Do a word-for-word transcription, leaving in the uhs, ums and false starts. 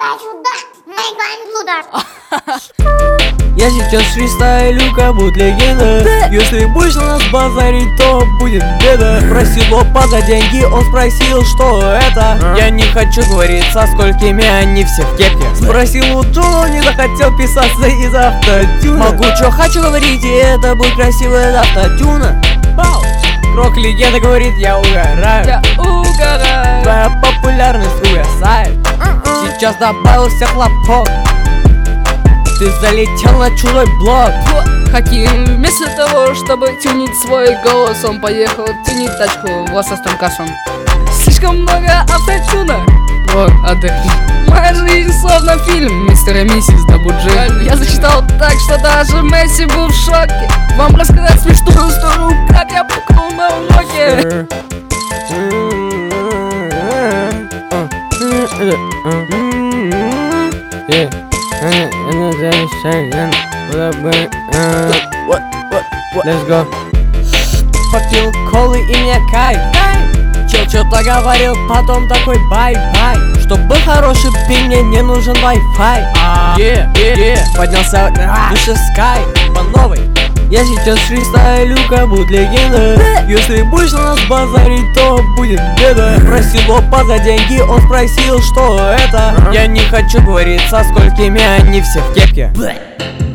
сюда, make one Я сейчас фристайлю, как будто легенда. Если будешь на нас базарить, то будет беда. Просил опа за деньги, он спросил, что это. Я не хочу говорить, со сколькими они все в кепке. Спросил у Джона, не захотел писаться из автотюна. Могу, что хочу говорить, и это будет красиво из автотюна. Бау! Крок легенда говорит, я угораю. Я угораю. Твоя популярность угасает. Сейчас добавился хлопок. Ты залетел на чужой блок. Хаким вместо того, чтобы тюнить свой голос, он поехал тюнить тачку власовым кассом. Слишком много автотюна. Вот, отдохни. Моя жизнь словно фильм мистер и миссис Дабуджи. Я зачитал так, что даже Месси был в шоке. Вам рассказать смешную историю, как я пукнул на уроке. Let's go. Попил колы и мне кайф. Чел что-то говорил, потом такой бай-бай. Чтоб был хороший пинг, мне не нужен Wi-Fi. Yeah, yeah, yeah. Поднялся выше скай по новой. Я сейчас фристайлю, как будто легенда. Если будешь на нас базарить, то будет беда. Просил опа за деньги, он спросил, что это. Я не хочу говорить, со сколькими они все в кепке.